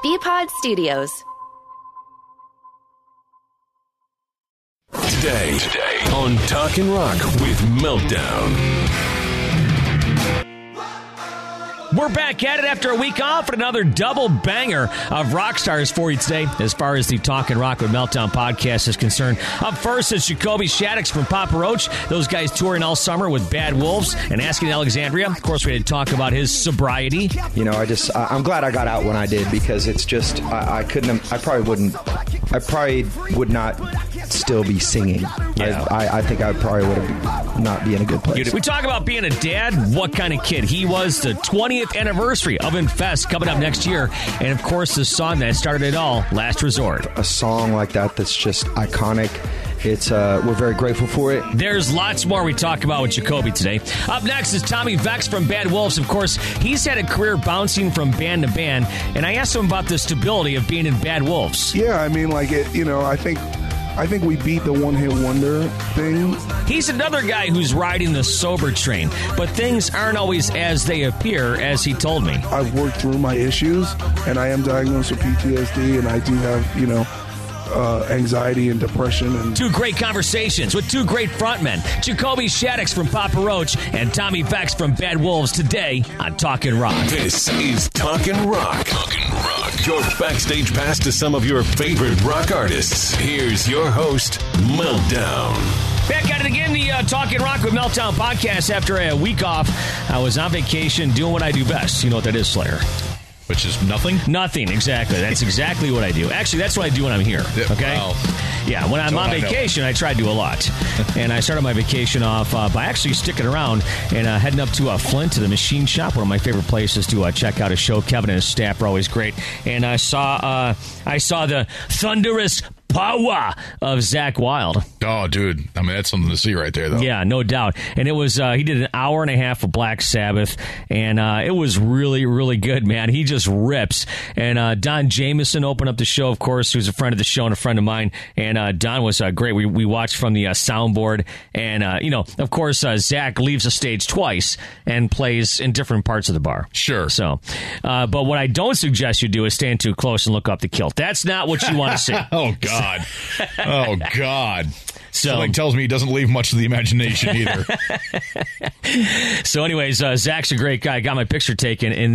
BPod Studios. Today on Talkin' Rock with Meltdown. We're back at it after a week off and another double banger of rock stars for you today as far as the Talkin' Rock with Meltdown podcast is concerned. Up first is Jacoby Shaddix from Papa Roach. Those guys touring all summer with Bad Wolves and Asking Alexandria. Of course, we had to talk about his sobriety. You know, I'm glad I got out when I did because it's just, I probably would not still be singing. Yeah. I think I probably would have not be in a good place. We talk about being a dad, what kind of kid he was, the 20th anniversary of Infest coming up next year, and of course the song that started it all, Last Resort. A song like that's just iconic. It's we're very grateful for it. There's lots more we talk about with Jacoby today. Up next is Tommy Vex from Bad Wolves. Of course, he's had a career bouncing from band to band, and I asked him about the stability of being in Bad Wolves. Yeah, I mean, like it. You know, I think we beat the one-hit wonder thing. He's another guy who's riding the sober train, but things aren't always as they appear, as he told me. I've worked through my issues, and I am diagnosed with PTSD, and I do have, anxiety and depression. And two great conversations with two great frontmen, Jacoby Shaddix from Papa Roach and Tommy Vex from Bad Wolves, today on Talkin' Rock. This is Talkin' Rock. Talkin' Rock. Your backstage pass to some of your favorite rock artists. Here's your host, Meltdown. Back at it again, the Talkin' Rock with Meltdown podcast. After a week off, I was on vacation doing what I do best. You know what that is, Slayer? Which is nothing? Nothing, exactly. That's exactly what I do. Actually, that's what I do when I'm here, okay? Well, yeah, when I'm on vacation, I try to do a lot. And I started my vacation off by actually sticking around and heading up to Flint to the Machine Shop, one of my favorite places to check out a show. Kevin and his staff are always great. And I saw the thunderous power of Zakk Wylde. Oh, dude. I mean, that's something to see right there, though. Yeah, no doubt. And it was, he did an hour and a half of Black Sabbath, and it was really, really good, man. He just rips. And Don Jameson opened up the show, of course, who's a friend of the show and a friend of mine. And Don was great. We watched from the soundboard. And, of course, Zakk leaves the stage twice and plays in different parts of the bar. Sure. So, but what I don't suggest you do is stand too close and look up the kilt. That's not what you want to see. Oh, God. Oh, God. So, something tells me he doesn't leave much to the imagination either. So, anyways, Zack's a great guy. Got my picture taken in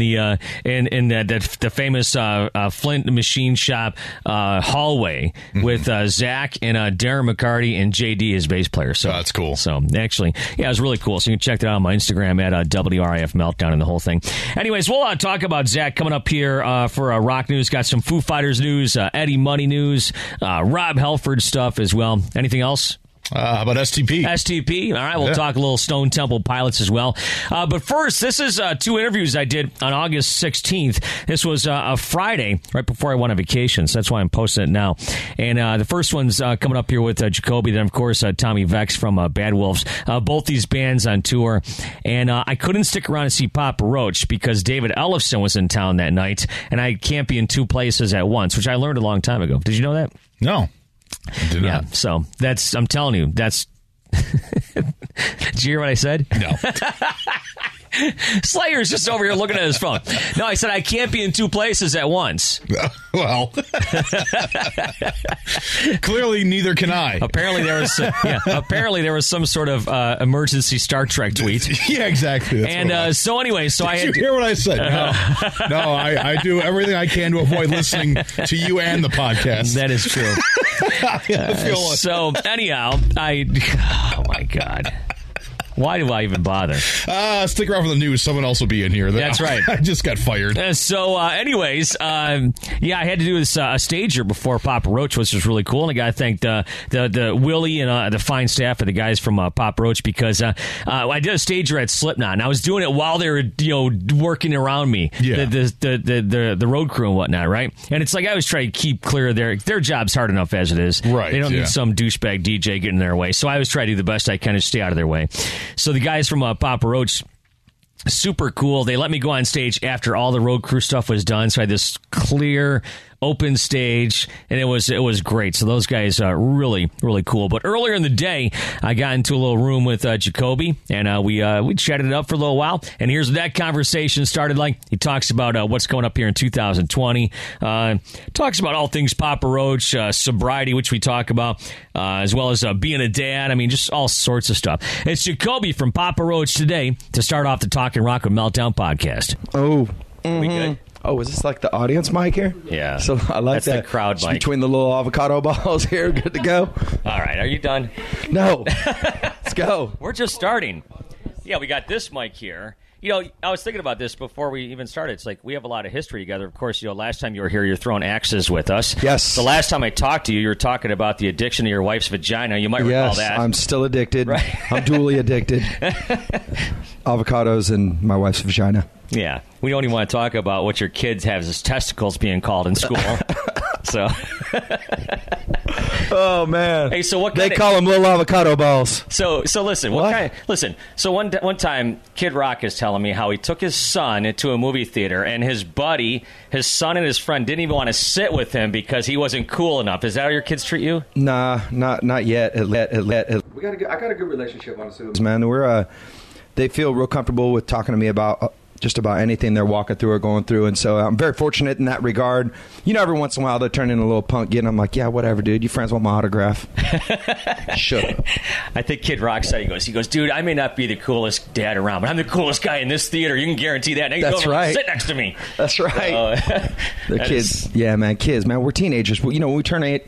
the famous Flint Machine Shop hallway with Zakk and Darren McCarty and JD, his bass player. So that's cool. So actually, yeah, it was really cool. So you can check that out on my Instagram at WRIF Meltdown and the whole thing. Anyways, we'll talk about Zakk coming up here for rock news. Got some Foo Fighters news, Eddie Money news, Rob Halford stuff as well. Anything else? How about STP? STP. All right, we'll talk a little Stone Temple Pilots as well. But first, this is two interviews I did on August 16th. This was a Friday, right before I went on vacation, so that's why I'm posting it now. And the first one's coming up here with Jacoby, then, of course, Tommy Vex from Bad Wolves. Both these bands on tour. And I couldn't stick around to see Papa Roach because David Ellefson was in town that night, and I can't be in two places at once, which I learned a long time ago. Did you know that? No. Yeah, so I'm telling you, that's... Did you hear what I said? No. Slayer's just over here looking at his phone. No, I said I can't be in two places at once. Well, clearly neither can I. Apparently there was some sort of emergency Star Trek tweet. Yeah, exactly. That's so anyway, Did you hear what I said? No, I do everything I can to avoid listening to you and the podcast. That is true. So anyhow, oh my God. Why do I even bother? Stick around for the news. Someone else will be in here. That's right. I just got fired. Anyways, I had to do this stager before Papa Roach, which was really cool. And I got to thank the Willie and the fine staff of the guys from Papa Roach because I did a stager at Slipknot, and I was doing it while they were working around me, the road crew and whatnot, right? And it's like I always try to keep clear of their job's hard enough as it is. Right. They don't need some douchebag DJ getting in their way. So I always try to do the best I can to stay out of their way. So the guys from Papa Roach, super cool. They let me go on stage after all the road crew stuff was done. So I had this clear open stage, and it was great. So those guys are really, really cool. But earlier in the day, I got into a little room with Jacoby, and we chatted it up for a little while. And here's what that conversation started like. He talks about what's going up here in 2020. Talks about all things Papa Roach, sobriety, which we talk about, as well as being a dad. I mean, just all sorts of stuff. It's Jacoby from Papa Roach today to start off the Talking Rock with Meltdown podcast. Oh. We good? Oh, is this like the audience mic here? Yeah. So I like That's that. the crowd mic. Between the little avocado balls here, good to go. All right, are you done? No. Let's go. We're just starting. Yeah, we got this mic here. You know, I was thinking about this before we even started. It's like we have a lot of history together. Of course, you know, last time you were here, you were throwing axes with us. Yes. The last time I talked to you, you were talking about the addiction to your wife's vagina. You might recall Yes, that. I'm still addicted. Right. I'm dually addicted. Avocados and my wife's vagina. Yeah. We don't even want to talk about what your kids have as testicles being called in school. So. Oh, man. Hey, so what they kind call them little avocado balls. So listen. What? So one time, Kid Rock is telling me how he took his son into a movie theater, and his son and his friend didn't even want to sit with him because he wasn't cool enough. Is that how your kids treat you? Nah, not yet. I got a good relationship, honestly, man. They feel real comfortable with talking to me about just about anything they're walking through or going through, and so I'm very fortunate in that regard. You know, every once in a while they turn in a little punk kid, and I'm like, yeah, whatever, dude. You friends want my autograph? Shut up. I think Kid Rock said he goes, dude, I may not be the coolest dad around, but I'm the coolest guy in this theater. You can guarantee that. Now you That's go right. Sit next to me. That's right. The kids, kids, man. We're teenagers. You know, when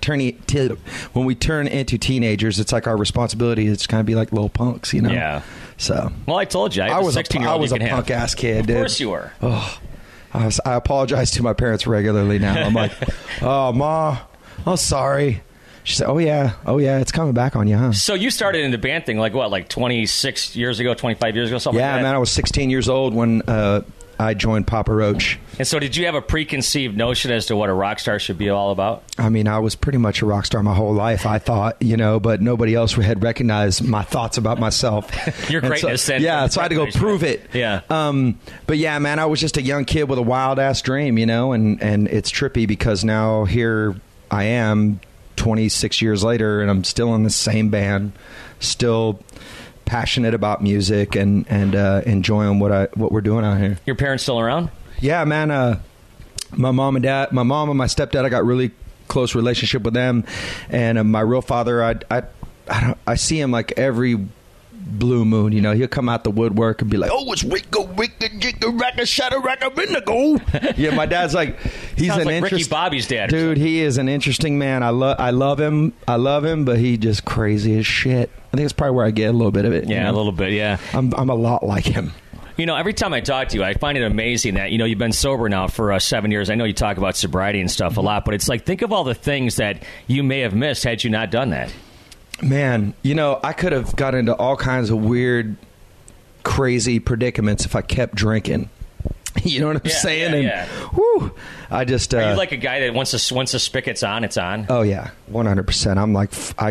we turn into teenagers, it's like our responsibility. It's kind of be like little punks, you know. Yeah. So. Well, I told you, I was a 16-year-old. I was a punk ass kid, dude. Of course you were. Oh, I apologize to my parents regularly now. I'm like, oh, Ma, oh, sorry. She said, oh yeah, it's coming back on you, huh? So you started in the band thing, like 26 years ago, 25 years ago, something like that? Yeah, man, I was 16 years old when I joined Papa Roach. And so did you have a preconceived notion as to what a rock star should be all about? I mean, I was pretty much a rock star my whole life, I thought, but nobody else had recognized my thoughts about myself. Your greatness. So I had to go prove it. Yeah. But yeah, man, I was just a young kid with a wild-ass dream, and it's trippy because now here I am 26 years later, and I'm still in the same band, still passionate about music and enjoying what we're doing out here. Your parents still around? Yeah, man. My mom and my stepdad, I got really close relationship with them, and my real father, I see him like every blue moon. He'll come out the woodwork and be like, "Oh, it's Rico, Racka, Shadow, Racka, Vindigo." Yeah, my dad's like, he's Sounds an like Ricky Bobby's dad, dude. He is an interesting man. I love him, but he just crazy as shit. I think it's probably where I get a little bit of it. Yeah, a little bit. Yeah, I'm a lot like him. Every time I talk to you, I find it amazing that, you've been sober now for 7 years. I know you talk about sobriety and stuff a lot, but it's like, think of all the things that you may have missed had you not done that. Man, I could have got into all kinds of weird, crazy predicaments if I kept drinking. You know what I'm saying? Yeah. Whew, I just... Are you like a guy that once the spigot's on, it's on? Oh, yeah, 100%. I'm like, I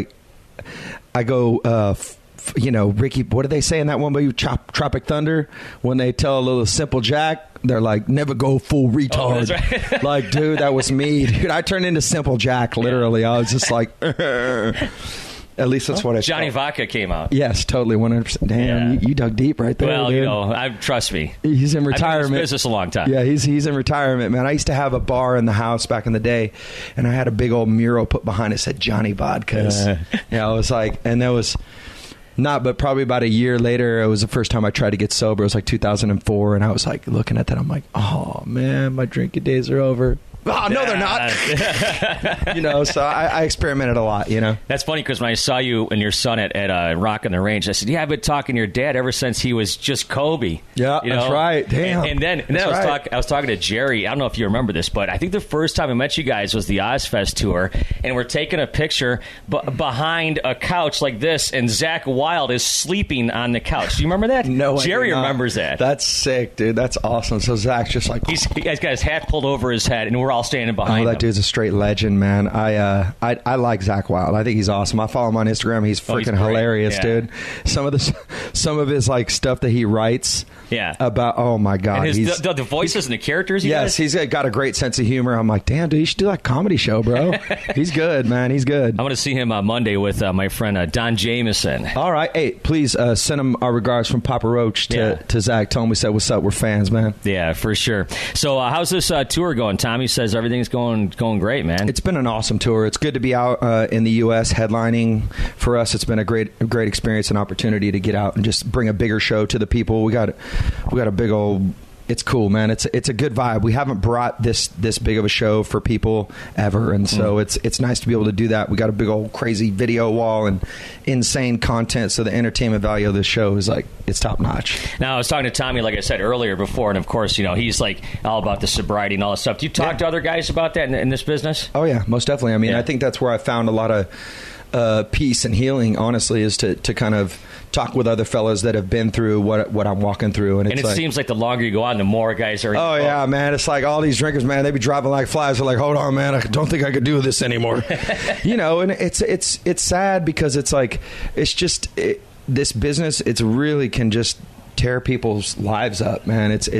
go... Ricky, what do they say in that one movie, Tropic Thunder? When they tell a little Simple Jack, they're like, never go full retard. Oh, that's right. Like, dude, that was me. Dude, I turned into Simple Jack, literally. I was just like, at least that's what I Johnny Vodka came out. Yes, totally, 100%. Damn, you dug deep right there. Well, dude. Trust me. He's in retirement. I've been in this business a long time. Yeah, he's in retirement, man. I used to have a bar in the house back in the day, and I had a big old mural put behind it that said Johnny Vodkas. I was like, and there was... but probably about a year later, it was the first time I tried to get sober. It was like 2004, and I was like looking at that. I'm like, oh man, my drinking days are over. Oh, no, they're not. So I experimented a lot, That's funny because when I saw you and your son at Rock on the Range, I said, yeah, I've been talking to your dad ever since he was just Kobe. Yeah, that's right. Damn. And then I was talking to Jerry. I don't know if you remember this, but I think the first time I met you guys was the Ozfest tour, and we're taking a picture behind a couch like this, and Zach Wilde is sleeping on the couch. Do you remember that? No, Jerry remembers that. That's sick, dude. That's awesome. So Zach's just like... He's got his hat pulled over his head, and we're we're all standing behind him. That dude's a straight legend, man. I like Zach Wilde. I think he's awesome. I follow him on Instagram. He's freaking hilarious, dude. Some of his like stuff that he writes about, oh my God. And the voices and the characters he's got a great sense of humor. I'm like, damn, dude, you should do that comedy show, bro. He's good, man. He's good. I'm going to see him on Monday with my friend Don Jameson. All right. Hey, please send him our regards from Papa Roach to Zach. Tell him we said what's up. We're fans, man. Yeah, for sure. So how's this tour going? Tommy says everything's going great, man. It's been an awesome tour. It's good to be out in the U.S. headlining. For us, it's been a great experience and opportunity to get out and just bring a bigger show to the people. We got a big old... It's cool, man. It's a good vibe. We haven't brought this big of a show for people ever, and so it's nice to be able to do that. We got a big old crazy video wall and insane content, so the entertainment value of the show is like it's top notch. Now I was talking to Tommy, like I said earlier before, and of course, he's like all about the sobriety and all that stuff. Do you talk to other guys about that in this business? Oh yeah, most definitely. I mean, I think that's where I found a lot of peace and healing, honestly, is to kind of talk with other fellas that have been through what I'm walking through. And it seems like the longer you go on, the more guys are... Oh, yeah, man. It's like all these drinkers, man, they be driving like flies. They're like, hold on, man, I don't think I could do this anymore. And it's sad because it's like, it's just... this business, it's really can just tear people's lives up, man. It's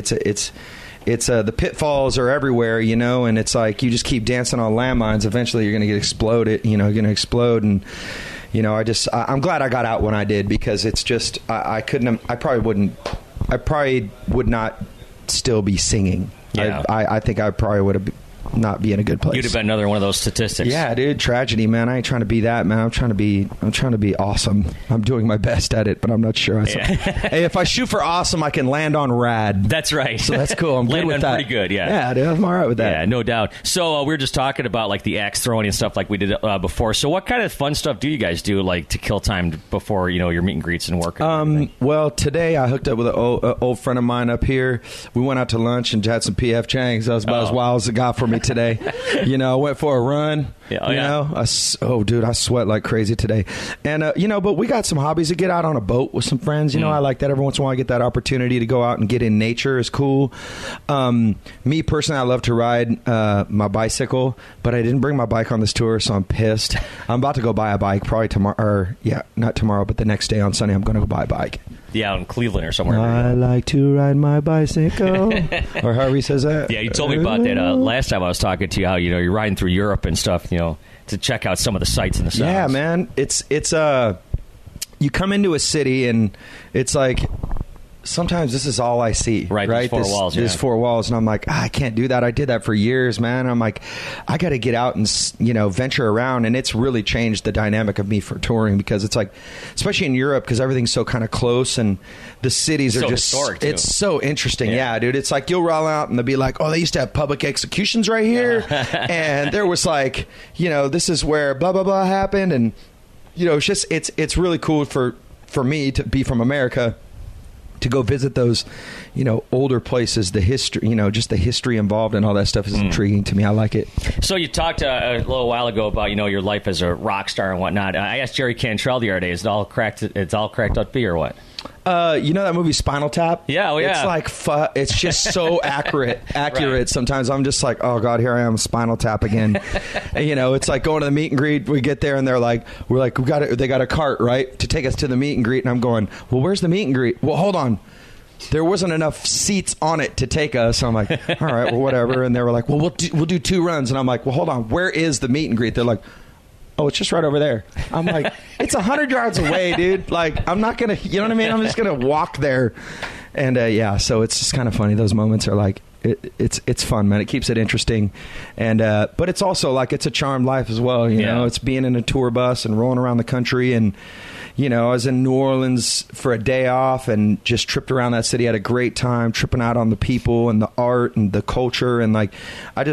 the pitfalls are everywhere, and it's like you just keep dancing on landmines. Eventually, you're going to get exploded. You're going to explode, and I'm glad I got out when I did, because it's just I probably would not still be singing. Yeah. I think I probably would have not be in a good place. You'd have been another one of those statistics. Yeah, dude, tragedy, man. I ain't trying to be that, man. I'm trying to be awesome. I'm doing my best at it, but I'm not sure. Hey, if I shoot for awesome, I can land on rad. That's right. So that's cool. I'm good with that. Pretty good, yeah. Yeah, dude, I'm all right with that. Yeah, no doubt. So we were just talking about like the axe throwing and stuff like we did before. So what kind of fun stuff do you guys do, like to kill time before your meet and greets and work? Well, today I hooked up with an old friend of mine up here. We went out to lunch and had some PF Chang's. That was about as wild as it got for me today. I went for a run. Dude, I sweat like crazy today. And but we got some hobbies to get out on a boat with some friends. I like that. Every once in a while I get that opportunity to go out and get in nature is cool. Me personally, I love to ride my bicycle, but I didn't bring my bike on this tour, so I'm pissed. I'm about to go buy a bike probably tomorrow, or not tomorrow, but the next day on Sunday I'm going to go buy a bike. Yeah, out in Cleveland or somewhere. I like to ride my bicycle. Or however he says that. Yeah, you told me about that last time I was talking to you, how you're riding through Europe and stuff, to check out some of the sights and the sounds. Yeah, man. It's you come into a city and it's like sometimes this is all I see. Right? There's four walls, and I'm like, I can't do that. I did that for years, man. I'm like, I got to get out and venture around, and it's really changed the dynamic of me for touring, because it's like, especially in Europe, because everything's so kind of close and the cities are just historic too. It's so interesting. Yeah, dude. It's like you'll roll out and they'll be like, oh, they used to have public executions right here, and there was like, this is where blah blah blah happened, and it's just it's really cool for me to be from America, to go visit those, older places, the history, just the history involved and all that stuff is intriguing to me. I like it. So you talked a little while ago about, your life as a rock star and whatnot. I asked Jerry Cantrell the other day, it's all cracked up B or what? That movie Spinal Tap? Yeah, It's like, it's just so accurate. Right. Sometimes I'm just like, oh God, here I am, Spinal Tap again. And, it's like going to the meet and greet. We get there and they got a cart, right, to take us to the meet and greet. And I'm going, well, where's the meet and greet? Well, hold on. There wasn't enough seats on it to take us. So I'm like, all right, well, whatever. And they were like, well, we'll do 2 runs. And I'm like, well, hold on. Where is the meet and greet? They're like, oh, it's just right over there. I'm like, it's 100 yards away, dude. Like, I'm not going to, you know what I mean? I'm just going to walk there. And so it's just kind of funny. Those moments are like, it's fun, man. It keeps it interesting. And but it's also like, it's a charmed life as well. You know, it's being in a tour bus and rolling around the country. And, I was in New Orleans for a day off and just tripped around that city. Had a great time tripping out on the people and the art and the culture. And like, I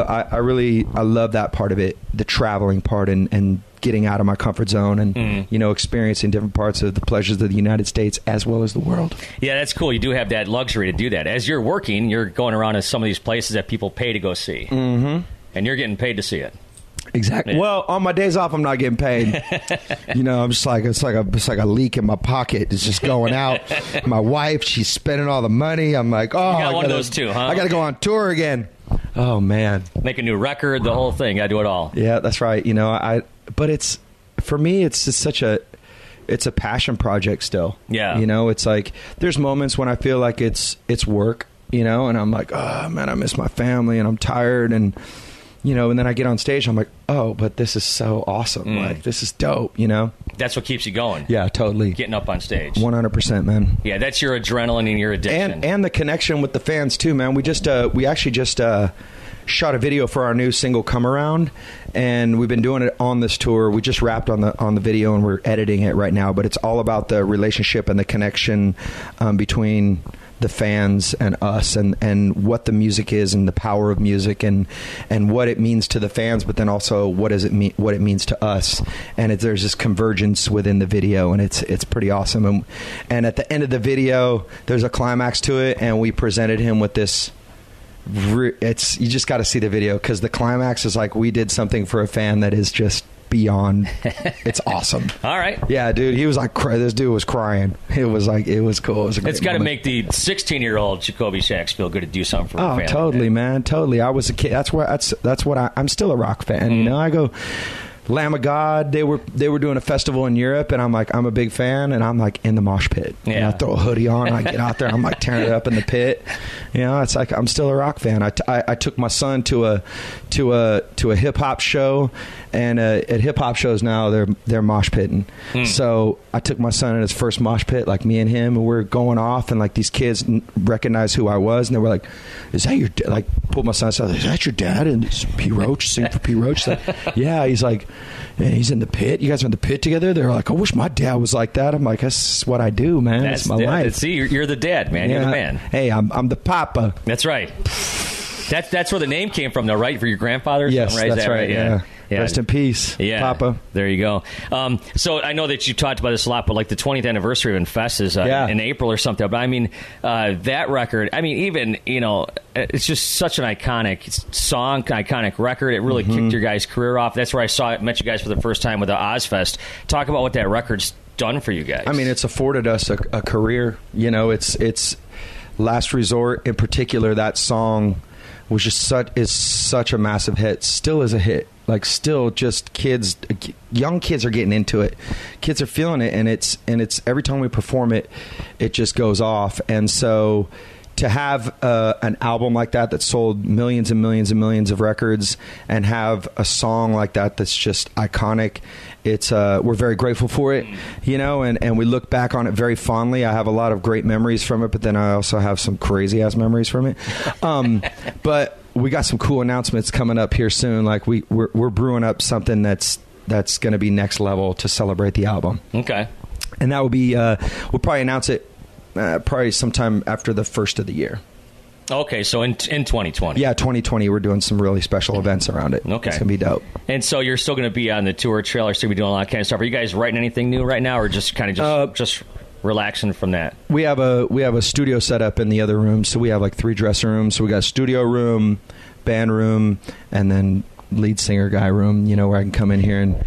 love that part of it, the traveling part and getting out of my comfort zone and, experiencing different parts of the pleasures of the United States as well as the world. Yeah, that's cool. You do have that luxury to do that. As you're working, you're going around to some of these places that people pay to go see. Mm-hmm. And you're getting paid to see it. Exactly. Yeah. Well, on my days off, I'm not getting paid. I'm just like, it's like a leak in my pocket. It's just going out. My wife, she's spending all the money. I'm like, oh, you got one of those too, huh? I got to go on tour again. Oh man, make a new record, the whole thing. I do it all. Yeah, that's right. You know, but it's, for me, it's just it's a passion project still. Yeah. You know, it's like there's moments when I feel like it's work, you know, and I'm like, oh man, I miss my family and I'm tired, and you know, and then I get on stage, I'm like, oh, but this is so awesome. Like, this is dope, you know? That's what keeps you going. Yeah, totally. Getting up on stage. 100%, man. Yeah, that's your adrenaline and your addiction. And the connection with the fans too, man. We actually just shot a video for our new single "Come Around," and we've been doing it on this tour. We just wrapped on the video and we're editing it right now, but it's all about the relationship and the connection between the fans and us, and what the music is, and the power of music, and what it means to the fans, but then also what it means to us. And there's this convergence within the video, and it's pretty awesome. And at the end of the video, there's a climax to it, and we presented him with this. You just got to see the video, because the climax is like we did something for a fan that is just beyond. It's awesome. All right. Yeah, dude, he was like, this dude was crying. It was cool. It was a great It's got to moment. make the 16-year-old Jacoby Shax feel good to do something for a fan. Oh, totally, man, totally. I was a kid. That's what I'm still a rock fan. You know, I go. Lamb of God, they were doing a festival in Europe, and I'm like, I'm a big fan, and I'm like in the mosh pit. Yeah. And I throw a hoodie on, and I get out there, I'm like tearing it up in the pit. You know, it's like I'm still a rock fan. I took my son to a hip hop show, and at hip hop shows now they're mosh pitting. So I took my son in his first mosh pit, like me and him, and we're going off, and like these kids recognized who I was, and they were like, "Is that your dad?" Like, pulled my son aside, "Is that your dad?" And it's P. Roach, sing for P. Roach. Like, yeah, he's like, "Man, he's in the pit. You guys are in the pit together." They're like, "I wish my dad was like that." I'm like, "That's what I do, man. That's my life." See, you're the dad, man. You're the man. Hey, I'm the papa. That's right. That's where the name came from, though, right? For your grandfather? Yes, right? that's right. Yeah. Rest in peace, Papa. There you go. So I know that you talked about this a lot, but like the 20th anniversary of Infest is in April or something. But I mean, that record, I mean, even, you know, it's just such an iconic song, iconic record. It really kicked your guys' career off. That's where I met you guys for the first time with the Ozfest. Talk about what that record's done for you guys. I mean, it's afforded us a career. You know, it's Last Resort in particular. That song was just such a massive hit. Still is a hit. Like, still, just young kids are getting into it. Kids are feeling it, and it's every time we perform it, it just goes off. And so, to have an album like that sold millions and millions and millions of records, and have a song like that that's just iconic, we're very grateful for it, you know, and we look back on it very fondly. I have a lot of great memories from it, but then I also have some crazy ass memories from it. But we got some cool announcements coming up here soon. Like we're brewing up something that's going to be next level to celebrate the album. Okay. And that will be we'll probably announce it probably sometime after the first of the year. Okay, so in 2020. Yeah, 2020, we're doing some really special events around it. Okay. It's going to be dope. And so you're still going to be on the tour trail, or still be doing a lot of kind of stuff. Are you guys writing anything new right now, or just kind of just relaxing from that? We have a studio set up in the other room, so we have like 3 dressing rooms. So we got a studio room, band room, and then lead singer guy room, you know, where I can come in here and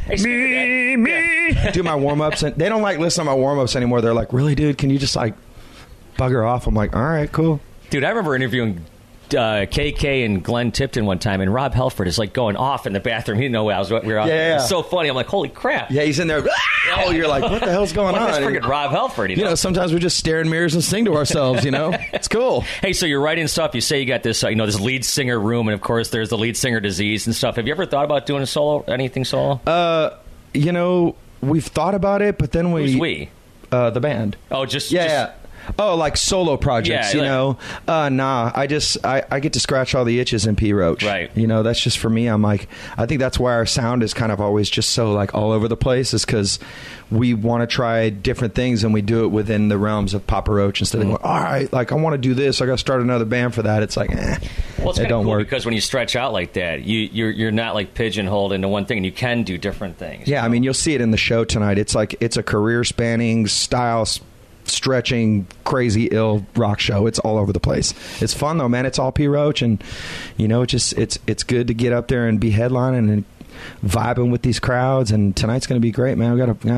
do my warm-ups. And they don't like listening to my warm-ups anymore. They're like, "Really, dude, can you just like bugger off?" I'm like, "All right, cool." Dude, I remember interviewing KK and Glenn Tipton one time, and Rob Halford is like going off in the bathroom. He didn't know we were out there. It's so funny. I'm like, holy crap. Yeah, he's in there. Oh, you're like, what the hell's going on? That's freaking Rob Halford. You know, sometimes we just stare in mirrors and sing to ourselves, you know? It's cool. Hey, so you're writing stuff. You say you got this, this lead singer room, and of course there's the lead singer disease and stuff. Have you ever thought about doing anything solo? You know, we've thought about it, but then Who's we? The band. Oh, just... Yeah. Oh, like solo projects, you know? Nah, I get to scratch all the itches in P. Roach. Right. You know, that's just for me. I'm like, I think that's why our sound is kind of always just so like all over the place, is because we want to try different things, and we do it within the realms of Papa Roach instead of going, all right, like I want to do this, I got to start another band for that. It's like, well, it's it don't cool work. Because when you stretch out like that, you're not like pigeonholed into one thing, and you can do different things. Yeah, I mean, you'll see it in the show tonight. It's like, it's a career spanning style stretching, crazy, ill rock show. It's all over the place. It's fun though, man. It's all P. Roach, and you know, it's good to get up there and be headlining and vibing with these crowds. And tonight's going to be great, man. We got a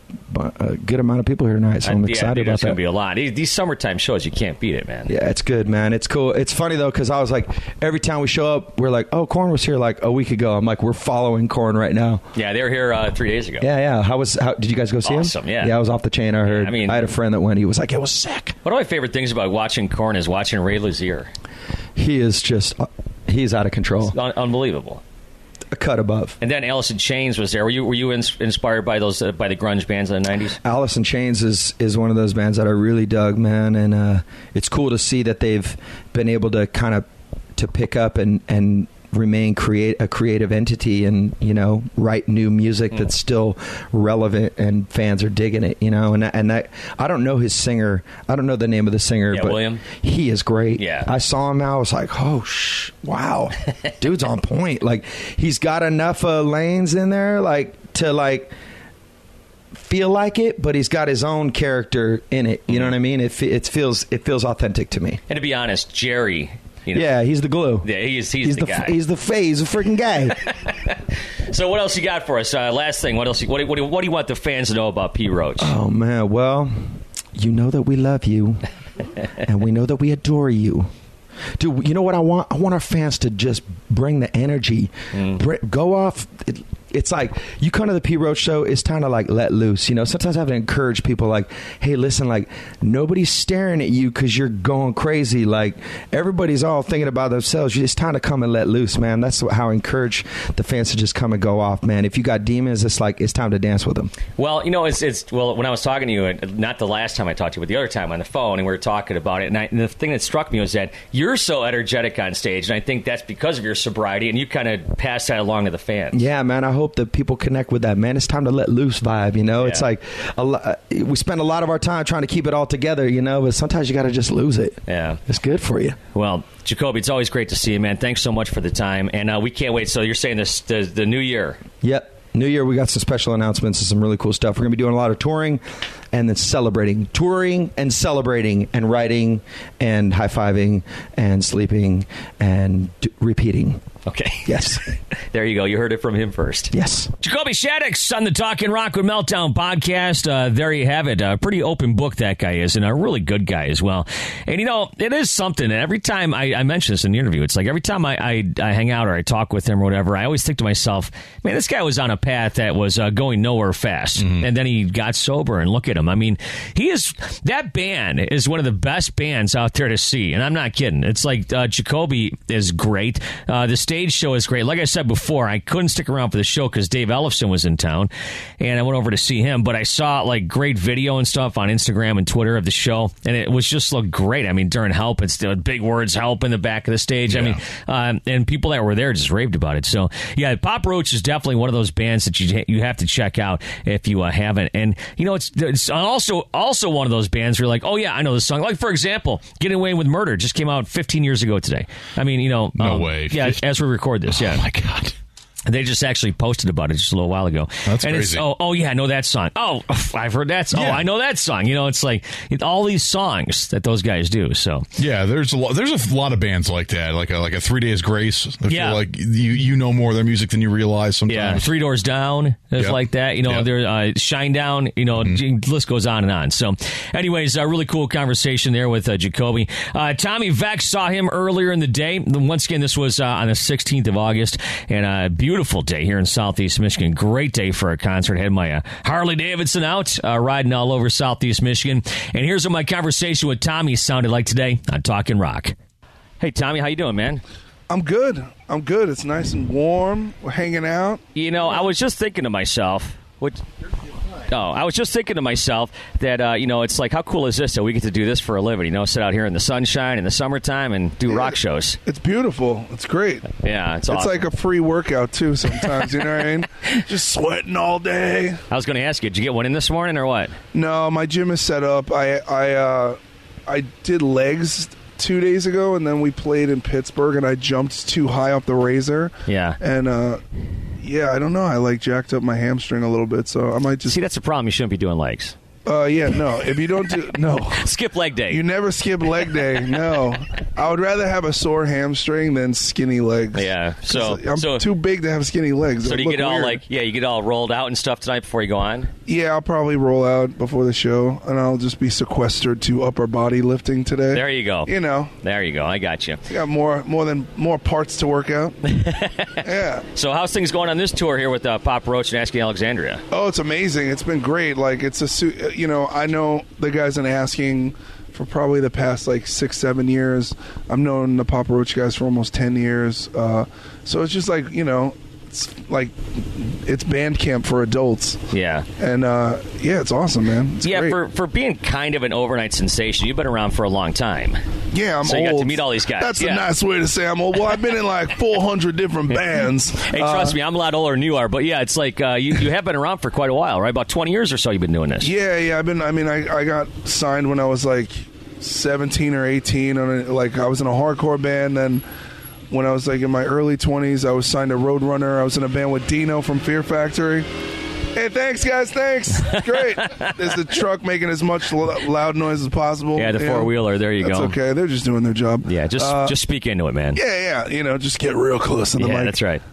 a good amount of people here tonight, so I'm excited about that. It's going to be a lot. These summertime shows, you can't beat it, man. Yeah, it's good, man. It's cool. It's funny, though, because I was like, every time we show up, we're like, oh, Korn was here like a week ago. I'm like, we're following Korn right now. Yeah, they were here 3 days ago. Yeah. How did you guys go see him? Awesome, yeah. Yeah, I was off the chain, I heard. Yeah, I had a friend that went. He was like, it was sick. One of my favorite things about watching Korn is watching Ray Luzier. He is just, he's out of control. It's unbelievable. A cut above. And then Alice in Chains was there. Were you inspired by those by the grunge bands in the 90s? Alice in Chains is one of those bands that I really dug, man, and it's cool to see that they've been able to kind of to pick up and remain a creative entity and, you know, write new music that's still relevant and fans are digging it, you know, and that I don't know his singer. I don't know the name of the singer, but William. He is great. Yeah. I saw him. I was like, oh, wow, dude's on point. Like, he's got enough lanes in there, like, to like feel like it, but he's got his own character in it. You know what I mean? It feels authentic to me. And to be honest, Jerry. You know, yeah, he's the glue. Yeah, he's the guy. He's the freaking guy. So what else you got for us? Last thing, what else? What do you want the fans to know about P. Roach? Oh man, well, you know that we love you, and we know that we adore you. Dude, you know what I want? I want our fans to just bring the energy, go off. It's like, you come to the P. Roach show, it's time to like let loose. You know, sometimes I have to encourage people like, hey, listen, like, nobody's staring at you because you're going crazy. Like, everybody's all thinking about themselves. It's time to come and let loose, man. That's how I encourage the fans to just come and go off, man. If you got demons, it's like, it's time to dance with them. Well, you know, well, when I was talking to you, not the last time I talked to you, but the other time on the phone, and we were talking about it, and the thing that struck me was that you're so energetic on stage, and I think that's because of your sobriety, and you kind of pass that along to the fans. Yeah, man, I hope that people connect with that, man. It's time to let loose vibe, you know? Yeah. It's like, we spend a lot of our time trying to keep it all together, you know, but sometimes you got to just lose it. Yeah. It's good for you. Well, Jacoby, it's always great to see you, man. Thanks so much for the time, and we can't wait. So you're saying this the new year. Yep. New year, we got some special announcements and some really cool stuff. We're going to be doing a lot of touring and then celebrating. Touring and celebrating and writing and high-fiving and sleeping and repeating. Okay. Yes. There you go. You heard it from him first. Yes. Jacoby Shaddix on the Talkin' Rock with Meltdown podcast. There you have it. A pretty open book that guy is, and a really good guy as well. And, you know, it is something. And every time I mention this in the interview, it's like every time I hang out or I talk with him or whatever, I always think to myself, man, this guy was on a path that was going nowhere fast. Mm-hmm. And then he got sober, and look at him. I mean, that band is one of the best bands out there to see. And I'm not kidding. It's like Jacoby is great. The stage show is great. Like I said before, I couldn't stick around for the show because Dave Ellefson was in town, and I went over to see him. But I saw like great video and stuff on Instagram and Twitter of the show, and it was just looked great. I mean, during Help, it's the big words "Help" in the back of the stage. Yeah. I mean, and people that were there just raved about it. So yeah, Pop Roach is definitely one of those bands that you have to check out if you haven't. And you know, it's also one of those bands where you're like, oh yeah, I know this song. Like for example, "Getting Away with Murder" just came out 15 years ago today. I mean, you know, no way. Yeah, as we record this. Yeah. Oh my God. They just actually posted about it just a little while ago. That's and crazy. Oh yeah, I know that song. Oh, I've heard that song. Yeah. Oh, I know that song. You know, it's like all these songs that those guys do. So yeah, there's a lot of bands like that, like a 3 Days Grace. I feel like you know more of their music than you realize sometimes. Yeah, 3 Doors Down is like that. You know, there Shinedown. You know, the list goes on and on. So, anyways, a really cool conversation there with Jacoby. Tommy Vex, saw him earlier in the day. Once again, this was on the 16th of August, and a beautiful day here in Southeast Michigan. Great day for a concert. Had my Harley Davidson out, riding all over Southeast Michigan. And here's what my conversation with Tommy sounded like today on Talkin' Rock. Hey, Tommy, how you doing, man? I'm good. It's nice and warm. We're hanging out. You know, I was just thinking to myself, I was just thinking to myself that, you know, it's like, how cool is this that we get to do this for a living? You know, sit out here in the sunshine in the summertime and do rock shows. It's beautiful. It's great. Yeah, it's awesome. It's like a free workout, too, sometimes. You know what I mean? Just sweating all day. I was going to ask you, did you get one in this morning or what? No, my gym is set up. I did legs 2 days ago, and then we played in Pittsburgh, and I jumped too high off the razor. Yeah. And, yeah, I don't know. I jacked up my hamstring a little bit, so I might just... See, that's the problem. You shouldn't be doing legs. Yeah, no. If you don't do... No. Skip leg day. You never skip leg day. No. I would rather have a sore hamstring than skinny legs. Yeah. I'm too big to have skinny legs. So do you get all weird. You get all rolled out and stuff tonight before you go on? Yeah, I'll probably roll out before the show, and I'll just be sequestered to upper body lifting today. There you go. You know. There you go. I got you. You got more parts to work out. Yeah. So how's things going on this tour here with Pop Roach and Asking Alexandria? Oh, it's amazing. It's been great. Like, it's I know the guys in Asking for probably the past 6-7 years. I've known the Papa Roach guys for almost 10 years. So it's just it's band camp for adults. Yeah. And it's awesome, man. It's great. For being kind of an overnight sensation, you've been around for a long time. Yeah, I'm so old. You got to meet all these guys. That's a nice way to say I'm old. Well, I've been in 400 different bands. Hey, trust me, I'm a lot older than you are. But yeah, it's like you have been around for quite a while, right? About 20 years or so you've been doing this. Yeah. I got signed when I was 17 or 18. I was in a hardcore band. Then when I was in my early 20s, I was signed to Roadrunner. I was in a band with Dino from Fear Factory. Hey, thanks, guys. Thanks. Great. There's the truck making as much loud noise as possible. Yeah, the four-wheeler. There you go. That's okay. They're just doing their job. Yeah, just speak into it, man. Yeah. Just get real close to the mic. Yeah, that's right.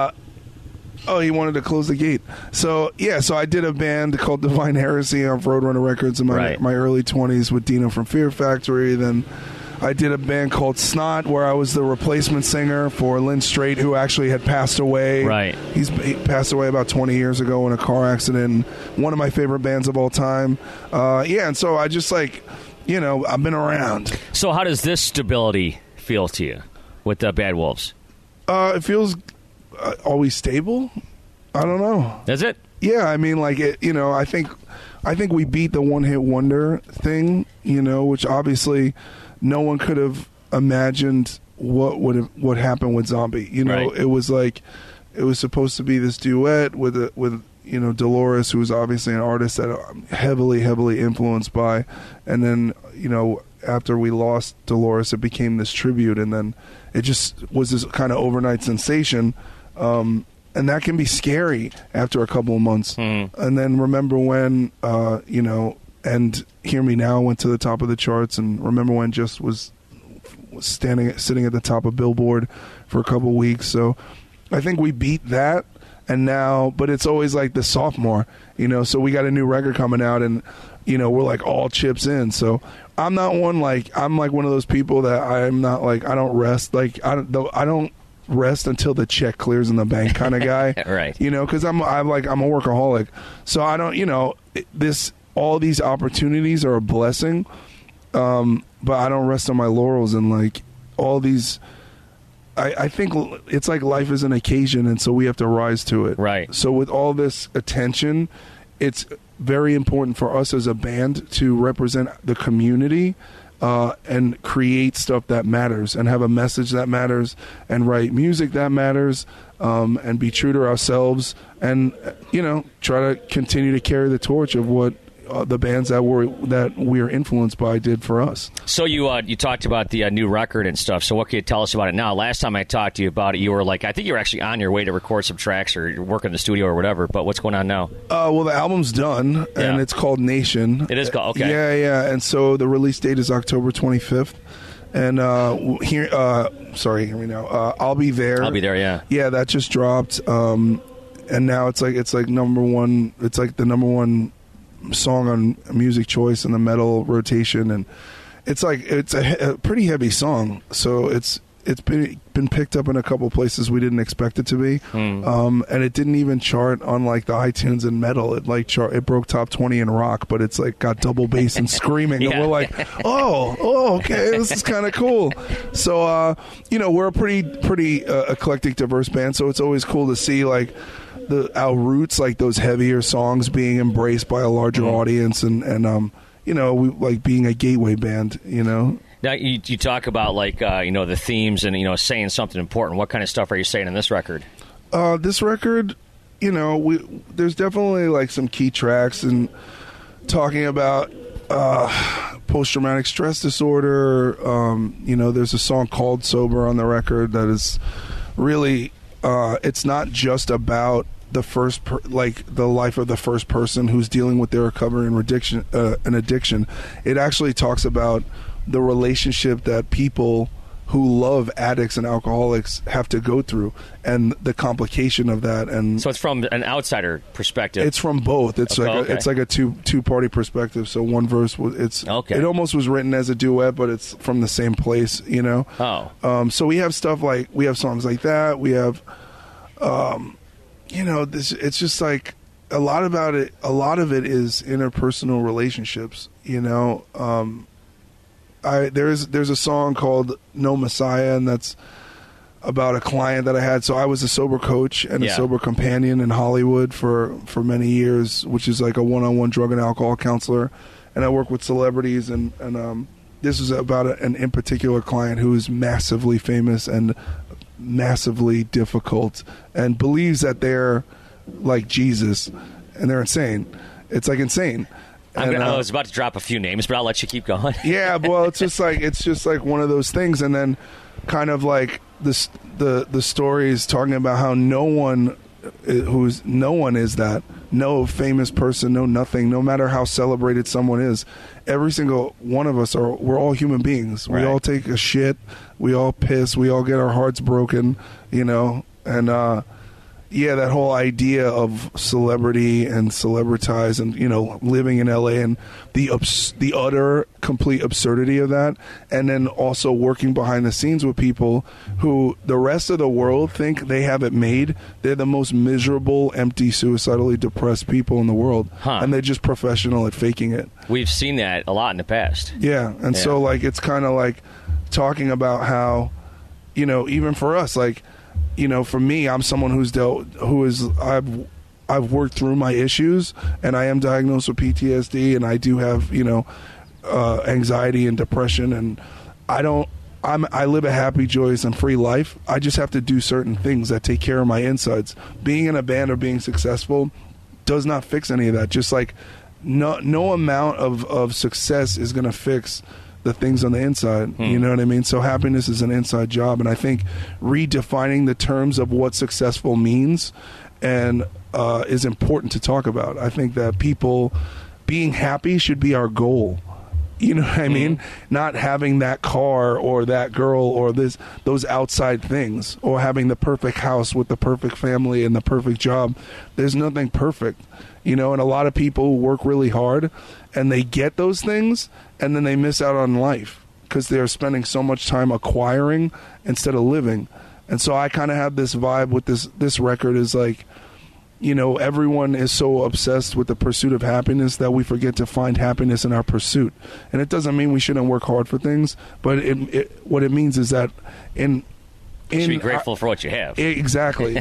He wanted to close the gate. So I did a band called Divine Heresy on Roadrunner Records in my early 20s with Dino from Fear Factory. Then I did a band called Snot where I was the replacement singer for Lynn Straight, who actually had passed away. Right. He passed away about 20 years ago in a car accident. One of my favorite bands of all time. And so I just I've been around. So how does this stability feel to you with the Bad Wolves? It feels always stable. I don't know. Is it? Yeah, I mean, I think we beat the one-hit wonder thing, which obviously no one could have imagined what happened with Zombie. Right. It was it was supposed to be this duet with Dolores, who was obviously an artist that I'm heavily influenced by, and then after we lost Dolores, it became this tribute, and then it just was this kind of overnight sensation. And that can be scary after a couple of months. And then Remember When, and Hear Me Now went to the top of the charts, and Remember When just was sitting at the top of Billboard for a couple of weeks. So I think we beat that, and now, but it's always the sophomore, so we got a new record coming out, and we're all chips in. So I'm not one I'm one of those people that I'm not I don't rest I don't rest until the check clears in the bank kind of guy. Right. Because I'm a workaholic. So I don't, all these opportunities are a blessing, but I don't rest on my laurels, and all these, I think it's life is an occasion, and so we have to rise to it. Right. So with all this attention, it's very important for us as a band to represent the community, and create stuff that matters, and have a message that matters, and write music that matters, and be true to ourselves, and try to continue to carry the torch of what the bands that we are influenced by did for us. So you talked about the new record and stuff. So what can you tell us about it now? Last time I talked to you about it, you were I think you were actually on your way to record some tracks, or you're working in the studio or whatever. But what's going on now? Well, the album's done, and it's called Nation. It is called, okay. Yeah. And so the release date is October 25th. And Hear Me Now. I'll Be There. I'll Be There, yeah. Yeah, that just dropped. And now it's number one. It's the number one song on Music Choice and the metal rotation, and it's a pretty heavy song, so it's been picked up in a couple places we didn't expect it to be, and it didn't even chart on the iTunes and metal. It broke top 20 in rock, but it's got double bass and screaming. Yeah. And we're oh, okay, this is kind of cool. So we're a pretty eclectic, diverse band, so it's always cool to see our roots, those heavier songs, being embraced by a larger audience, and we being a gateway band. Now you talk about the themes and saying something important. What kind of stuff are you saying in this record? This record, there's definitely some key tracks and talking about post-traumatic stress disorder. There's a song called Sober on the record that is really. It's not just about the life of the first person who's dealing with their recovery and an addiction. It actually talks about the relationship that people who love addicts and alcoholics have to go through, and the complication of that. And so it's from an outsider perspective. It's from both. It's it's like a two-party perspective. So one verse it almost was written as a duet, but it's from the same place, you know. So we have stuff like, we have songs like that. We have you know, this, it's just like a lot of it is interpersonal relationships, you know. There's a song called No Messiah, and that's about a client that I had. So I was a sober coach and a sober companion in Hollywood for many years, which is like a one-on-one drug and alcohol counselor. And I work with celebrities, and this is about an in particular client who is massively famous and massively difficult and believes that they're like Jesus, and they're insane. It's like insane. I was about to drop a few names, but I'll let you keep going. Yeah, well, it's just like one of those things, and then kind of like the stories talking about how no one is that, no famous person, no nothing, no matter how celebrated someone is. Every single one of us we're all human beings. We all take a shit, we all piss, we all get our hearts broken, you know, and yeah, that whole idea of celebrity and celebritize and, you know, living in LA and the utter complete absurdity of that, and then also working behind the scenes with people who the rest of the world think they have it made. They're the most miserable, empty, suicidally depressed people in the world, and they're just professional at faking it. We've seen that a lot in the past. Yeah, and so like it's kind of like talking about how, you know, even for us, like, you know, for me, I'm someone I've worked through my issues, and I am diagnosed with PTSD, and I do have, you know, anxiety and depression, and I live a happy, joyous, and free life. I just have to do certain things that take care of my insides. Being in a band or being successful does not fix any of that. Just like no amount of success is going to fix the things on the inside. You know what I mean? So happiness is an inside job, and I think redefining the terms of what successful means and is important to talk about. I think that people being happy should be our goal. You know what I mean? Not having that car or that girl or those outside things, or having the perfect house with the perfect family and the perfect job. There's nothing perfect, you know, and a lot of people work really hard and they get those things and then they miss out on life because they're spending so much time acquiring instead of living. And so I kind of have this vibe with this record is like, you know, everyone is so obsessed with the pursuit of happiness that we forget to find happiness in our pursuit. And it doesn't mean we shouldn't work hard for things, but what it means is that you should be grateful for what you have. Exactly.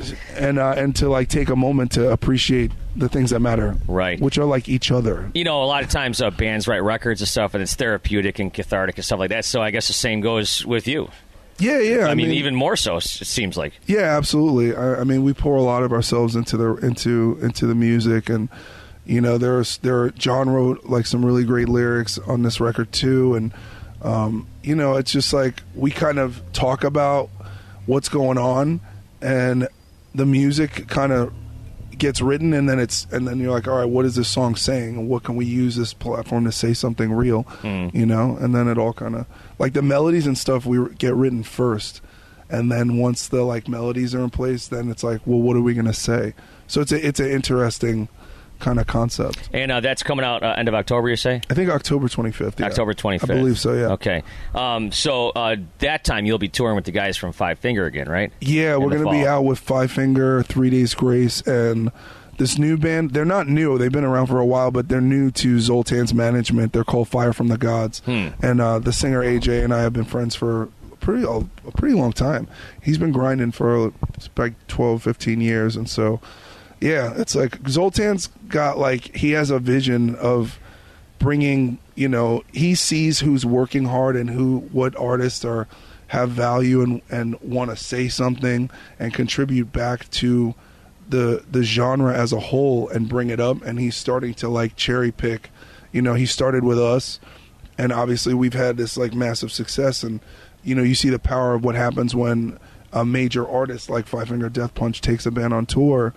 and to like take a moment to appreciate the things that matter, right? Which are like each other. You know, a lot of times bands write records and stuff, and it's therapeutic and cathartic and stuff like that. So I guess the same goes with you. Yeah. I mean, even more so, it seems like. Yeah, absolutely. I mean, we pour a lot of ourselves into the music, and you know, John wrote like some really great lyrics on this record too, and you know, it's just like we kind of talk about what's going on, and the music kind of gets written, and then you're like, all right, what is this song saying? What can we use this platform to say something real? You know, and then it all kind of like the melodies and stuff we get written first, and then once the like melodies are in place, then it's like, well, what are we going to say? So it's an interesting kind of concept. And that's coming out end of October, you say? I think October 25th. Yeah. October 25th. I believe so, yeah. Okay. So that time you'll be touring with the guys from Five Finger again, right? Yeah, we're going to be out with Five Finger, 3 Days Grace, and this new band. They're not new. They've been around for a while, but they're new to Zoltan's management. They're called Fire from the Gods. And the singer AJ and I have been friends for a pretty long time. He's been grinding for like 12, 15 years, and so yeah, it's like Zoltan's got like, he has a vision of bringing, you know, he sees who's working hard and what artists have value and want to say something and contribute back to the genre as a whole and bring it up, and he's starting to like cherry pick. You know, he started with us, and obviously we've had this like massive success, and you know, you see the power of what happens when a major artist like Five Finger Death Punch takes a band on tour.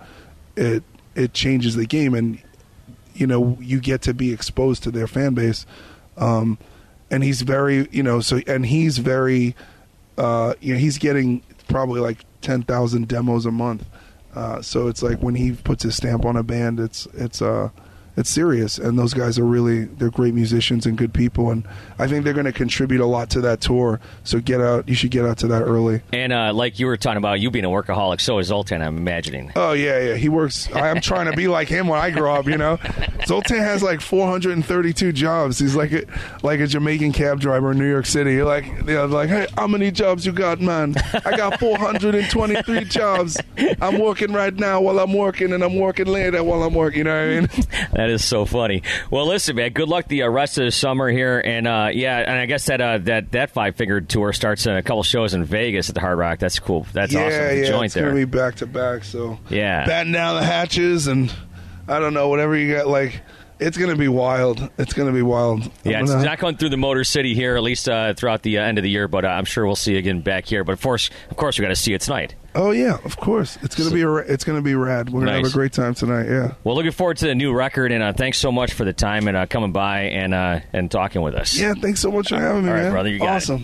It changes the game, and you know, you get to be exposed to their fan base, and he's very, you know, so, and he's very he's getting probably like 10,000 demos a month. So it's like when he puts his stamp on a band, it's serious, and those guys they're great musicians and good people, and I think they're going to contribute a lot to that tour. So you should get out to that early. And like you were talking about, you being a workaholic, so is Zoltan, I'm imagining. Oh yeah, he works. I'm trying to be like him when I grow up, Zoltan has like 432 jobs. He's like a Jamaican cab driver in New York City. You're like, hey, how many jobs you got, man? I got 423 jobs. I'm working right now while I'm working, and I'm working later while I'm working. You know what I mean? That is so funny. Well, listen, man, good luck the rest of the summer here. And, and I guess that five-figure tour starts in a couple shows in Vegas at the Hard Rock. That's cool. That's awesome. Yeah, it's going to be back-to-back. So batten down the hatches and, I don't know, whatever you got, like... It's going to be wild. It's not going through the Motor City here, at least throughout the end of the year, but I'm sure we'll see you again back here. But, of course, we got to see it tonight. Oh, yeah, of course. It's going to be rad. We're going to have a great time tonight, yeah. Well, looking forward to the new record, and thanks so much for the time and coming by and talking with us. Yeah, thanks so much for having me, man. All right, brother, you got awesome.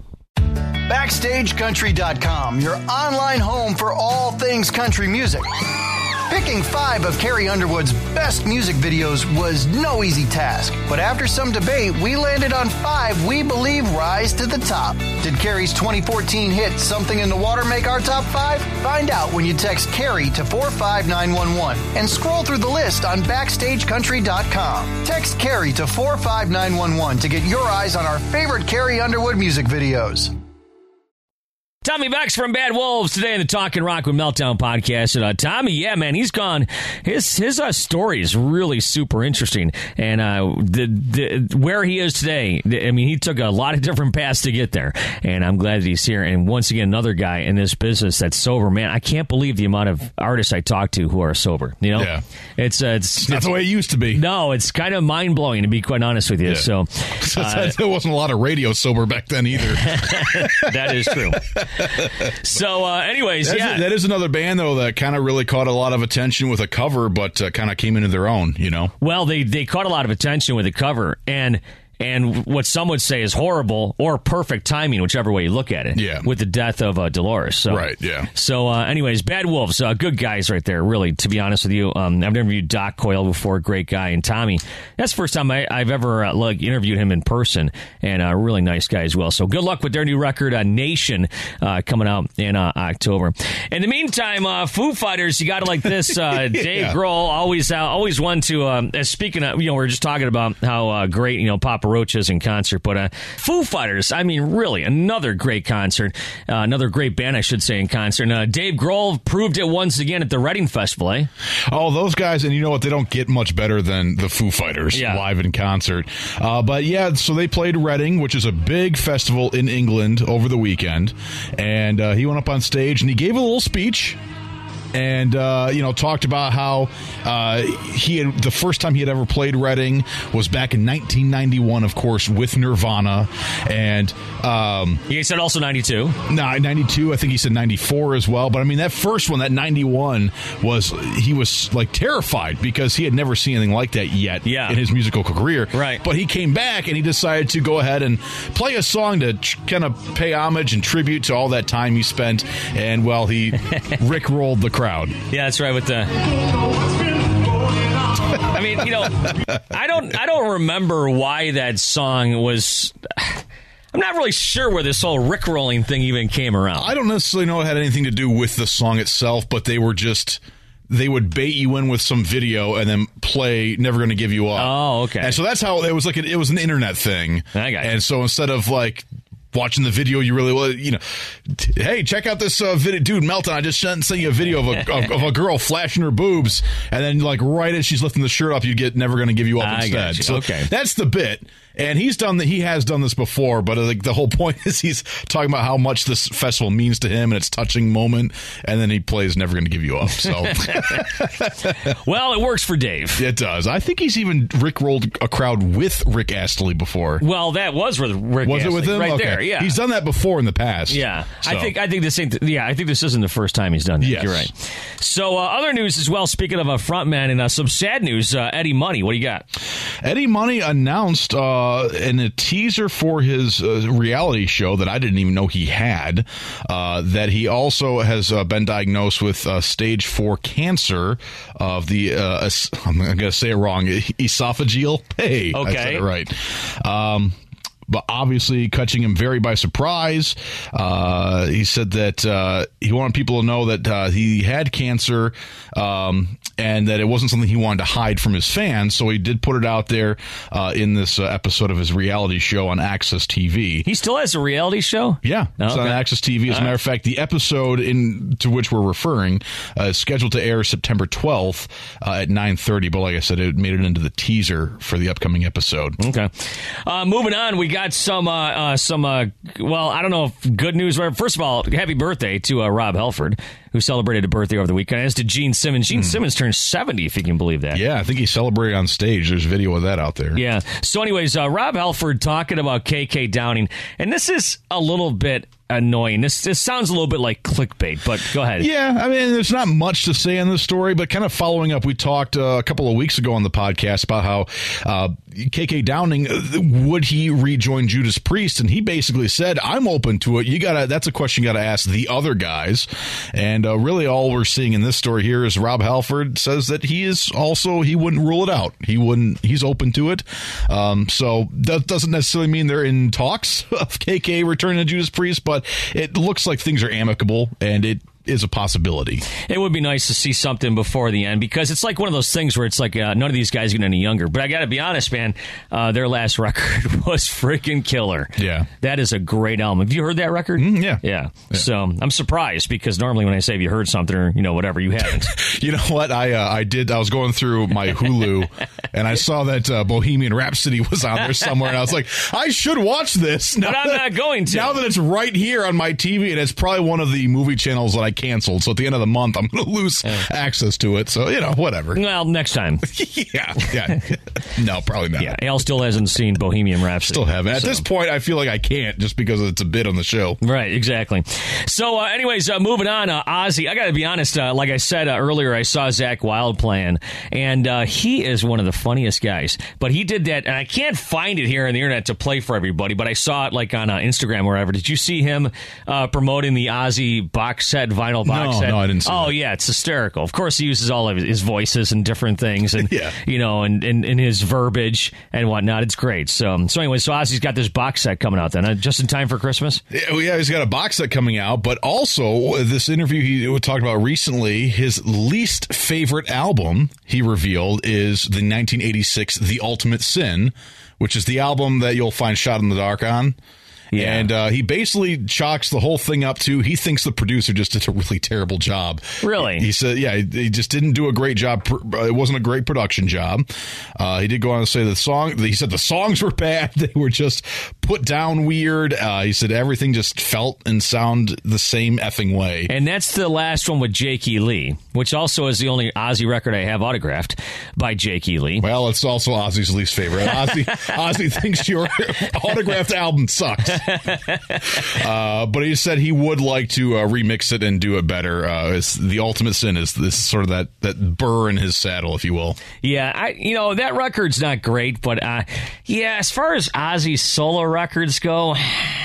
BackstageCountry.com, your online home for all things country music. Picking 5 of Carrie Underwood's best music videos was no easy task. But after some debate, we landed on 5 we believe rise to the top. Did Carrie's 2014 hit Something in the Water make our top 5? Find out when you text Carrie to 45911 and scroll through the list on BackstageCountry.com. Text Carrie to 45911 to get your eyes on our favorite Carrie Underwood music videos. Tommy Vex from Bad Wolves today in the Talkin' Rock with Meltdown podcast. And Tommy, yeah, man, he's gone. His story is really super interesting. And where he is today, I mean, he took a lot of different paths to get there. And I'm glad that he's here. And once again, another guy in this business that's sober. Man, I can't believe the amount of artists I talk to who are sober. Yeah. It's not the way it used to be. No, it's kind of mind blowing, to be quite honest with you. Yeah. So there wasn't a lot of radio sober back then either. That is true. So, anyways, that is another band though that kind of really caught a lot of attention with a cover, but kind of came into their own. Well, they caught a lot of attention with the cover, and what some would say is horrible or perfect timing, whichever way you look at it. Yeah. With the death of Dolores. So, right. Yeah. So, anyways, Bad Wolves, good guys right there. Really, to be honest with you, I've interviewed Doc Coyle before, great guy, and Tommy. That's the first time I've ever interviewed him in person, and a really nice guy as well. So, good luck with their new record, Nation, coming out in October. In the meantime, Foo Fighters, you got it like this. Dave Grohl always wanted to. Speaking of, we were just talking about how great Papa Roach is in concert, but Foo Fighters, I mean, really, another great concert, another great band, I should say, in concert. Dave Grohl proved it once again at the Reading Festival, eh? Oh, those guys, and you know what? They don't get much better than the Foo Fighters live in concert. But yeah, so they played Reading, which is a big festival in England over the weekend, and he went up on stage and he gave a little speech. And, talked about how the first time he had ever played Reading was back in 1991, of course, with Nirvana. And he said also 92. No, 92. I think he said 94 as well. But, I mean, that first one, that 91, he was like terrified because he had never seen anything like that yet in his musical career. Right. But he came back and he decided to go ahead and play a song to kind of pay homage and tribute to all that time he spent. And, well, he rickrolled the crowd. Yeah, that's right. With the, I mean, I don't remember why that song was. I'm not really sure where this whole rickrolling thing even came around. I don't necessarily know it had anything to do with the song itself, but they would bait you in with some video and then play Never Gonna Give You Up. Oh, okay. And so that's how it was. It was an internet thing. I got you. And so instead of watching the video, you really, hey, check out this video. Dude, Melton, I just sent you a video of a girl flashing her boobs, and then, right as she's lifting the shirt up, you get Never Gonna Give You Up instead. So okay. That's the bit. And he has done this before, but the whole point is he's talking about how much this festival means to him and its touching moment, and then he plays Never Gonna Give You Up. So, well, it works for Dave. It does. I think he's even rickrolled a crowd with Rick Astley before. Well, that was with Rick. Was Astley, it with him? right okay. there? Yeah, he's done that before in the past. Yeah, so. I think this ain't. Yeah, I think this isn't the first time he's done that. Yes. You're right. So other news as well. Speaking of a frontman and some sad news, Eddie Money. What do you got? Eddie Money announced in a teaser for his reality show that I didn't even know he had that he also has been diagnosed with stage 4 cancer of the I'm going to say it wrong, esophageal. Hey, okay. I said it right. But obviously catching him very by surprise. He said that he wanted people to know that he had cancer and that it wasn't something he wanted to hide from his fans. So he did put it out there in this episode of his reality show on Access TV. He still has a reality show? Yeah, it's on Access TV. As a matter of fact, the episode to which we're referring is scheduled to air September 12th at 9:30. But like I said, it made it into the teaser for the upcoming episode. Okay. Moving on, we got some well, I don't know if good news. First of all, happy birthday to Rob Halford, who celebrated a birthday over the weekend, as did Gene Simmons. Gene Simmons turned 70, if you can believe that. Yeah, I think he celebrated on stage. There's video of that out there. Yeah. So anyways, Rob Halford talking about KK Downing, and this is a little bit annoying. This sounds a little bit like clickbait, but go ahead. Yeah, I mean, there's not much to say in this story, but kind of following up, we talked a couple of weeks ago on the podcast about how KK Downing, would he rejoin Judas Priest? And he basically said, I'm open to it. That's a question you got to ask the other guys. And really all we're seeing in this story here is Rob Halford says that he wouldn't rule it out. He's open to it. So that doesn't necessarily mean they're in talks of KK returning to Judas Priest, but it looks like things are amicable, and it is a possibility. It would be nice to see something before the end, because it's like one of those things where it's like none of these guys get any younger. But I got to be honest, man, their last record was freaking killer. Yeah. That is a great album. Have you heard that record? Yeah. So I'm surprised, because normally when I say have you heard something or whatever, you haven't. You know what? I did. I was going through my Hulu and I saw that Bohemian Rhapsody was on there somewhere, and I was like, I should watch this. But I'm not going to. Now that it's right here on my TV, and it's probably one of the movie channels that I canceled, so at the end of the month I'm going to lose access to it, so whatever. Well, next time. yeah No, probably not. Yeah, Al still hasn't seen Bohemian Rhapsody. Still haven't. At this point I feel like I can't, just because it's a bit on the show. Right, exactly. So anyways, moving on, Ozzy, I gotta be honest, like I said earlier, I saw Zakk Wylde playing, and he is one of the funniest guys, but he did that, and I can't find it here on the internet to play for everybody, but I saw it like on Instagram or wherever. Did you see him promoting the Ozzy box set, vinyl box set? No, I didn't see that. Yeah, it's hysterical. Of course, he uses all of his voices and different things, and and his verbiage and whatnot. It's great. So anyways, Ozzy's got this box set coming out then, just in time for Christmas. Yeah, he's got a box set coming out, but also this interview he talked about recently, his least favorite album he revealed is the 1986 The Ultimate Sin, which is the album that you'll find Shot in the Dark on. Yeah. And he basically chalks the whole thing up to, he thinks the producer just did a really terrible job. Really? He said, he just didn't do a great job. It wasn't a great production job. He did go on to say he said the songs were bad. They were just put down weird. He said everything just felt and sound the same effing way. And that's the last one with Jake E. Lee, which also is the only Ozzy record I have autographed by Jake E. Lee. Well, it's also Ozzy's least favorite. Ozzy thinks your autographed album sucks. But he said he would like to remix it and do it better. The Ultimate Sin is this sort of that burr in his saddle, if you will. Yeah, that record's not great, but as far as Ozzy's solo records go,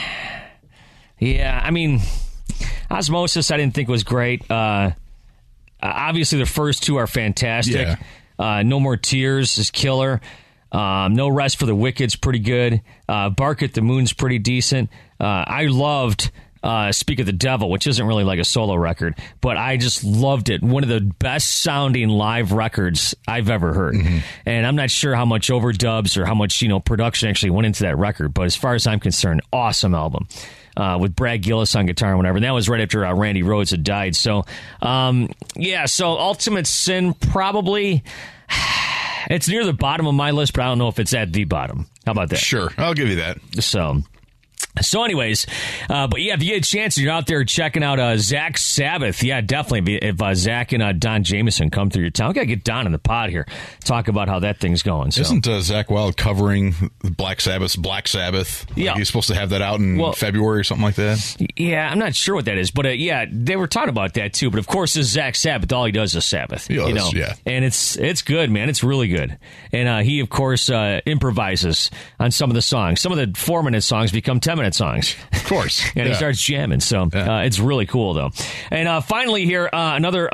I mean, Osmosis I didn't think was great. Obviously, the first two are fantastic. Yeah. No More Tears is killer. No Rest for the Wicked's pretty good. Bark at the Moon's pretty decent. I loved Speak of the Devil, which isn't really like a solo record, but I just loved it. One of the best sounding live records I've ever heard. Mm-hmm. And I'm not sure how much overdubs or how much production actually went into that record, but as far as I'm concerned, awesome album. With Brad Gillis on guitar and whatever. And that was right after Randy Rhoads had died. So, so Ultimate Sin probably... It's near the bottom of my list, but I don't know if it's at the bottom. How about that? Sure, I'll give you that. So, So anyways, but yeah, if you get a chance and you're out there checking out Zach Sabbath, yeah, definitely. If Zach and Don Jamieson come through your town, we got to get Don in the pod here, talk about how that thing's going. So. Isn't Zach Wild covering Black Sabbath's Black Sabbath? Yeah. He's supposed to have that out in February or something like that? Yeah, I'm not sure what that is, but yeah, they were talking about that too. But of course, this Zach Sabbath, all he does is Sabbath. You know? Yeah. And it's good, man. It's really good. And he, of course, improvises on some of the songs. Some of the 4-minute songs become 10-minute songs. Of course. And he starts jamming. So it's really cool, though. And finally here, another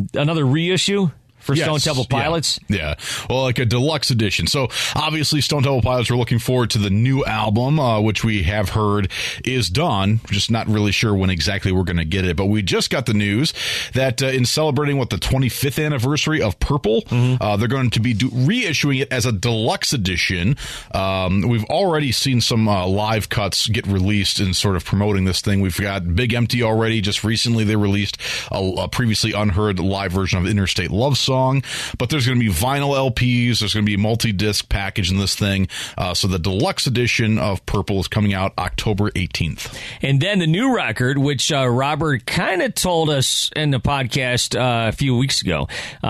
reissue for Stone Temple Pilots? Yeah. Well, like a deluxe edition. So, obviously, Stone Temple Pilots are looking forward to the new album, which we have heard is done. Just not really sure when exactly we're going to get it. But we just got the news that in celebrating, the 25th anniversary of Purple, they're going to be reissuing it as a deluxe edition. We've already seen some live cuts get released and sort of promoting this thing. We've got Big Empty already. Just recently, they released a previously unheard live version of Interstate Love Song. But there's going to be vinyl LPs. There's going to be a multi-disc package in this thing. So the deluxe edition of Purple is coming out October 18th. And then the new record, which Robert kind of told us in the podcast a few weeks ago,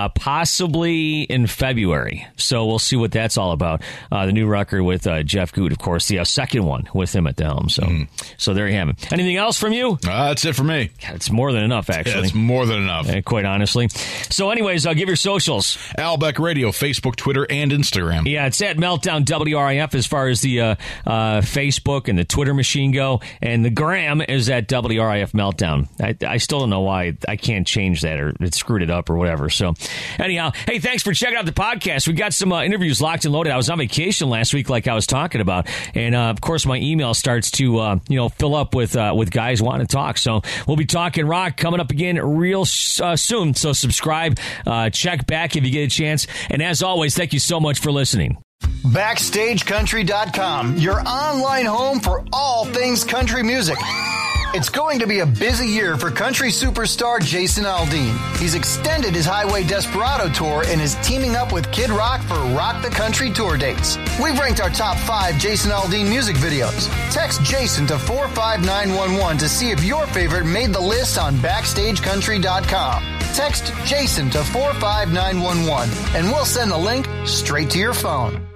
possibly in February. So we'll see what that's all about. The new record with Jeff Good, of course, the second one with him at the helm. So there you have it. Anything else from you? That's it for me. God, it's more than enough, actually. Yeah, it's more than enough. Quite honestly. So anyways, I'll give your socials. Al Beck Radio, Facebook, Twitter, and Instagram. Yeah, it's at Meltdown WRIF as far as the Facebook and the Twitter machine go. And the gram is at WRIF Meltdown. I still don't know why I can't change that, or it screwed it up or whatever. So anyhow, hey, thanks for checking out the podcast. We got some interviews locked and loaded. I was on vacation last week like I was talking about. And of course, my email starts to fill up with guys wanting to talk. So we'll be talking rock coming up again real soon. So subscribe, check back if you get a chance. And as always, thank you so much for listening. BackstageCountry.com, your online home for all things country music. It's going to be a busy year for country superstar Jason Aldean. He's extended his Highway Desperado tour and is teaming up with Kid Rock for Rock the Country tour dates. We've ranked our top 5 Jason Aldean music videos. Text Jason to 45911 to see if your favorite made the list on BackstageCountry.com. Text Jason to 45911 and we'll send the link straight to your phone.